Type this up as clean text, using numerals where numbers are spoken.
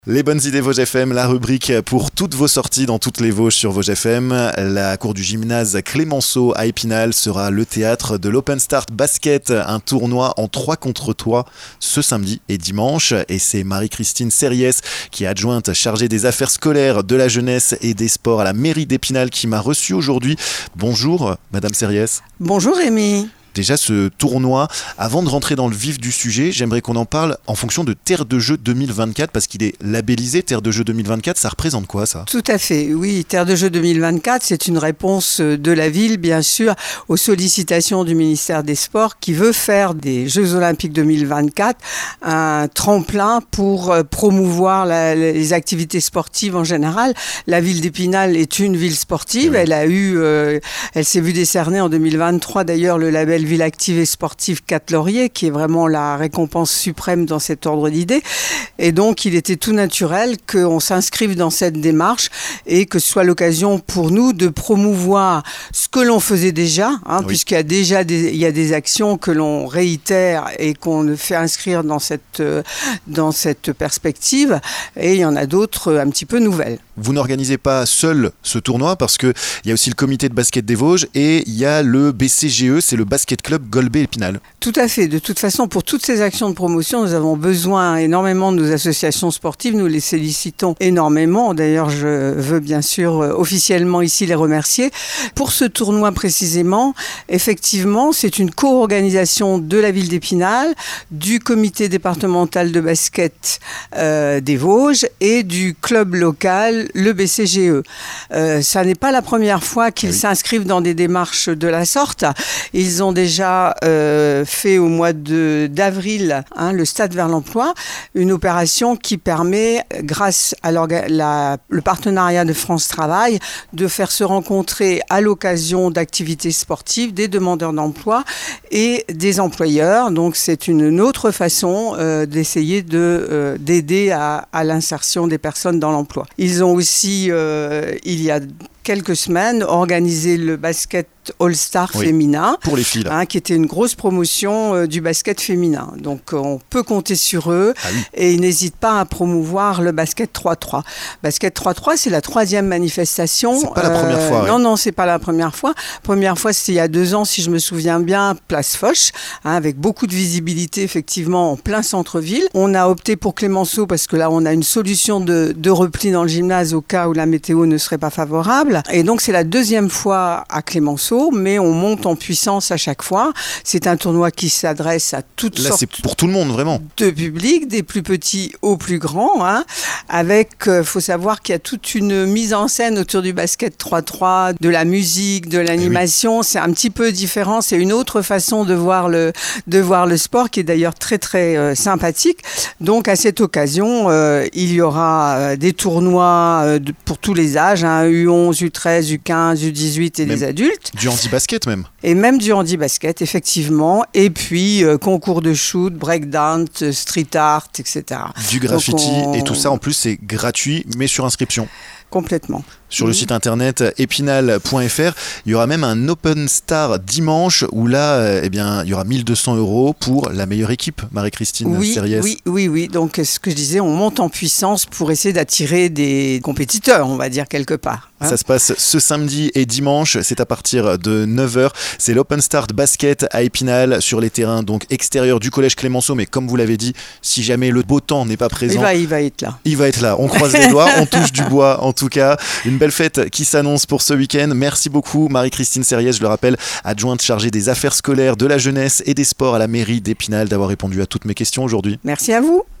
Les bonnes idées Vosges FM, la rubrique pour toutes vos sorties dans toutes les Vosges sur Vosges FM. La cour du gymnase Clémenceau à Épinal sera le théâtre de l'Open Start Basket, un tournoi en 3 contre 3 ce samedi et dimanche. Et c'est Marie-Christine Serriès, qui est adjointe chargée des affaires scolaires, de la jeunesse et des sports à la mairie d'Épinal, qui m'a reçu aujourd'hui. Bonjour Madame Serriès. Bonjour Rémi. Déjà ce tournoi, avant de rentrer dans le vif du sujet, j'aimerais qu'on en parle en fonction de Terre de Jeux 2024, parce qu'il est labellisé Terre de Jeux 2024, ça représente quoi ça ? Tout à fait, oui, Terre de Jeux 2024, c'est une réponse de la ville, bien sûr, aux sollicitations du ministère des Sports qui veut faire des Jeux Olympiques 2024 un tremplin pour promouvoir les activités sportives en général. La ville d'Épinal est une ville sportive, elle s'est vue décerner en 2023 d'ailleurs le label Ville active et sportive 4 lauriers, qui est vraiment la récompense suprême dans cet ordre d'idées. Et donc, il était tout naturel qu'on s'inscrive dans cette démarche et que ce soit l'occasion pour nous de promouvoir ce que l'on faisait déjà, oui. Puisqu'il y a déjà des actions que l'on réitère et qu'on fait inscrire dans cette perspective. Et il y en a d'autres un petit peu nouvelles. Vous n'organisez pas seul ce tournoi, parce qu'il y a aussi le comité de basket des Vosges et il y a le BCGE, c'est le Basket Club Golbet-Épinal. Tout à fait. De toute façon, pour toutes ces actions de promotion, nous avons besoin énormément de nos associations sportives. Nous les sollicitons énormément. D'ailleurs, je veux bien sûr officiellement ici les remercier. Pour ce tournoi précisément, effectivement, c'est une co-organisation de la ville d'Épinal, du comité départemental de basket des Vosges et du club local, le BCGE. Ça n'est pas la première fois qu'ils s'inscrivent dans des démarches de la sorte. Ils ont déjà fait au mois d'avril le Stade vers l'emploi, une opération qui permet, grâce à le partenariat de France Travail, de faire se rencontrer à l'occasion d'activités sportives des demandeurs d'emploi et des employeurs. Donc c'est une autre façon d'essayer d'aider à l'insertion des personnes dans l'emploi. Ils ont aussi, il y a quelques semaines, organisé le basket All-Star féminin, pour les filles, qui était une grosse promotion du basket féminin. Donc on peut compter sur eux et ils n'hésitent pas à promouvoir le basket 3-3. Basket 3-3, c'est la 3e manifestation. C'est pas la première fois. Non, c'est pas la première fois. Première fois, c'était il y a 2 ans, si je me souviens bien, place Foch, avec beaucoup de visibilité effectivement en plein centre-ville. On a opté pour Clémenceau parce que là, on a une solution de repli dans le gymnase au cas où la météo ne serait pas favorable. Et donc c'est la 2e fois à Clémenceau, mais on monte en puissance à chaque fois. C'est un tournoi qui s'adresse à toutes sortes. Là, c'est pour tout le monde, vraiment. De public, des plus petits aux plus grands, avec, faut savoir qu'il y a toute une mise en scène autour du basket 3-3, de la musique, de l'animation. C'est un petit peu différent. C'est une autre façon de voir le sport, qui est d'ailleurs très, très sympathique. Donc, à cette occasion, il y aura des tournois pour tous les âges, U11, U13, U15, U18 et des adultes. Du handi-basket même. Et même du handi-basket, effectivement. Et puis, concours de shoot, breakdance, street art, etc. Du graffiti et tout ça, en plus, c'est gratuit, mais sur inscription. Complètement. Sur le site internet epinal.fr, il y aura même un Open Star dimanche où là, il y aura 1 200 € pour la meilleure équipe, Marie-Christine Serriès. Oui. Donc, ce que je disais, on monte en puissance pour essayer d'attirer des compétiteurs, on va dire, quelque part. Ça se passe ce samedi et dimanche, c'est à partir de 9h. C'est l'Open Start Basket à Épinal, sur les terrains donc extérieurs du collège Clémenceau. Mais comme vous l'avez dit, si jamais le beau temps n'est pas présent, il va être là. Il va être là. On croise les doigts, on touche du bois. En tout cas, une belle fête qui s'annonce pour ce week-end. Merci beaucoup Marie-Christine Serriès, je le rappelle, adjointe chargée des affaires scolaires, de la jeunesse et des sports à la mairie d'Épinal, d'avoir répondu à toutes mes questions aujourd'hui. Merci à vous.